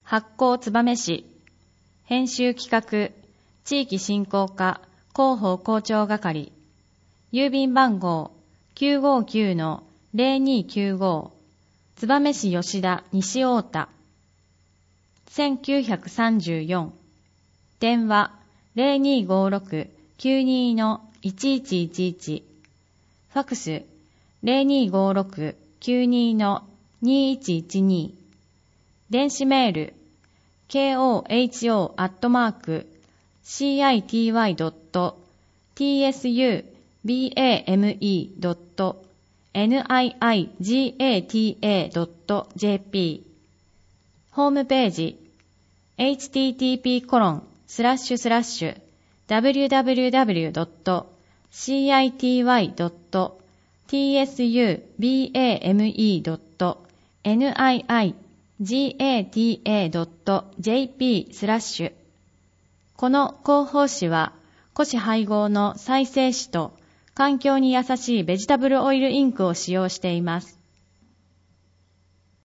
発行燕市、編集企画、地域振興課、広報広聴係、郵便番号 959-0295、燕市吉田西太田、1934、電話0256-92-1111、ファクス0256-92-2112、電子メール koho@citybame.niigata.jp ホームページ http://www.citybame.niigata.jp/ この広報誌は、古紙配合の再生紙と環境に優しいベジタブルオイルインクを使用しています。